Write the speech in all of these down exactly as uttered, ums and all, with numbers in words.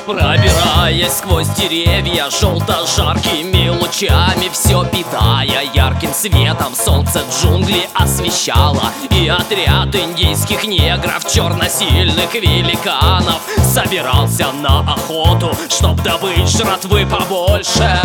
Пробираясь сквозь деревья желто-жаркими лучами, все питая ярким светом, солнце джунгли освещало. И отряд индейских негров, черносильных великанов, собирался на охоту, чтоб добыть жратвы побольше.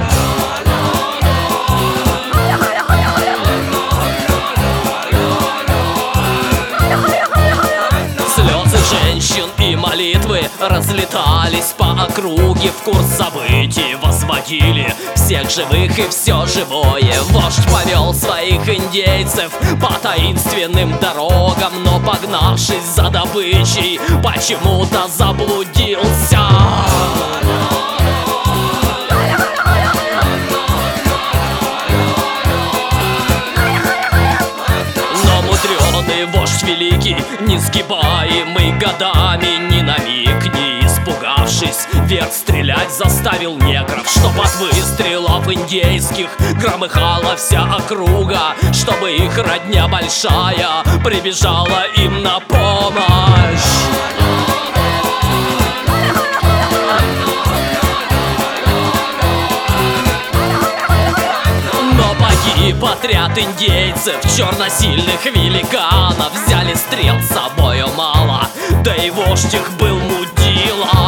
Женщин и молитвы разлетались по округе. В курс событий возводили всех живых и все живое. Вождь повел своих индейцев по таинственным дорогам, но, погнавшись за добычей, почему-то заблудился. Вождь великий, несгибаемый годами, ни на миг не испугавшись, вверх стрелять заставил негров, чтоб от выстрелов индейских громыхала вся округа, чтобы их родня большая прибежала им на помощь. Погиб отряд индейцев, черносильных великанов. Взяли стрел с собою мало, да и вождь их был мудила.